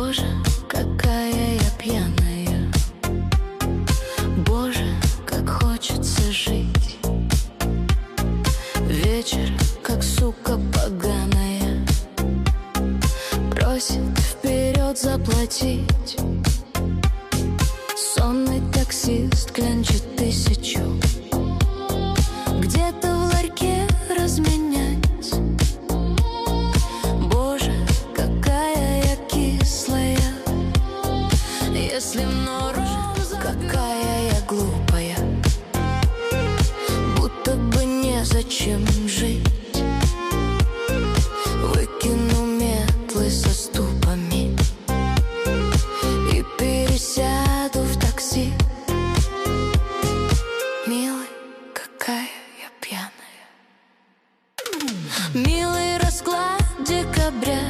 Боже, какая я пьяная. Боже, как хочется жить. Вечер, как сука поганая, просит вперед заплатить. Сонный таксист клянчит 1000 где-то в ларьке разменять. Боже, какая я кислая. Если в нору, какая я глупая. Будто бы незачем жить. Выкину метлы со ступами и пересяду в такси. Милый, какая я пьяная. Милый расклад декабря.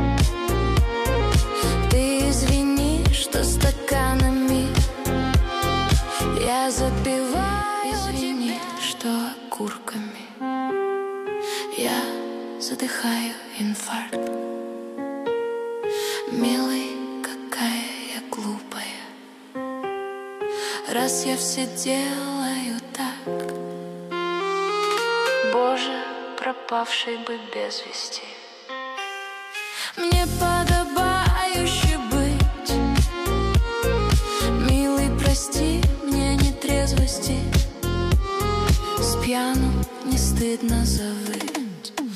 Ты извини, что стаканами я запиваю. Извини, что окурками я задыхаю инфаркт. Милый, какая я глупая, раз я все делаю так. Боже, пропавший бы без вести. Мне подо